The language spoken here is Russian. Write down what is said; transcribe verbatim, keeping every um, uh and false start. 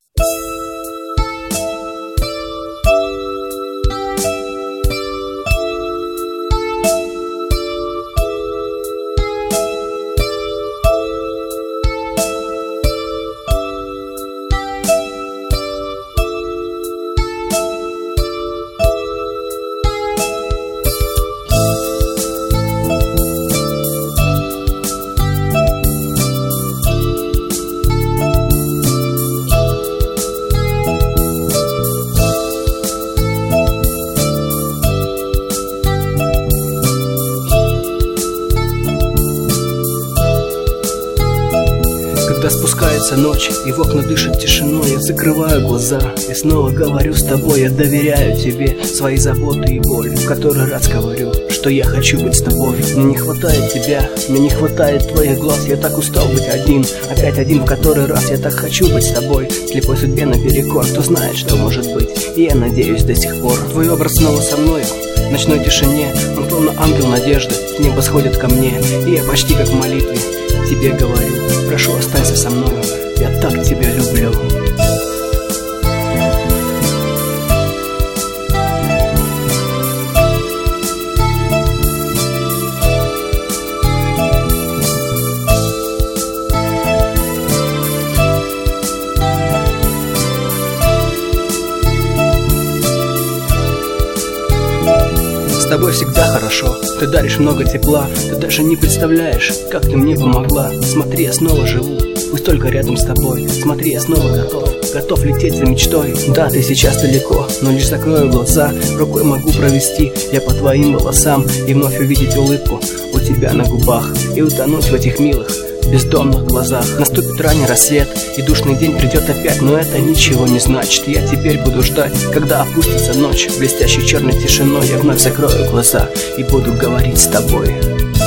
Когда спускается ночь и в окна дышит тишиной, я закрываю глаза и снова говорю с тобой. Я доверяю тебе свои заботы и боль, в который раз говорю, что я хочу быть с тобой. Мне не хватает тебя, мне не хватает твоих глаз. Я так устал быть один, опять один в который раз. Я так хочу быть с тобой, слепой судьбе наперекор. Кто знает, что может быть, и я надеюсь до сих пор. Твой образ снова со мною в ночной тишине. Он словно ангел надежды, с неба сходит ко мне, и я почти как в молитве тебе говорю: прошу, останься со мною, я так тебя люблю. С тобой всегда хорошо, ты даришь много тепла. Ты даже не представляешь, как ты мне помогла. Смотри, я снова живу, пусть только рядом с тобой. Смотри, я снова готов, готов лететь за мечтой. Да, ты сейчас далеко, но лишь закрою глаза, рукой могу провести я по твоим волосам и вновь увидеть улыбку у тебя на губах и утонуть в этих милых бездонных глазах. Наступит ранний рассвет, и душный день придет опять, но это ничего не значит. Я теперь буду ждать, когда опустится ночь. Блестящей черной тишиной я вновь закрою глаза и буду говорить с тобой.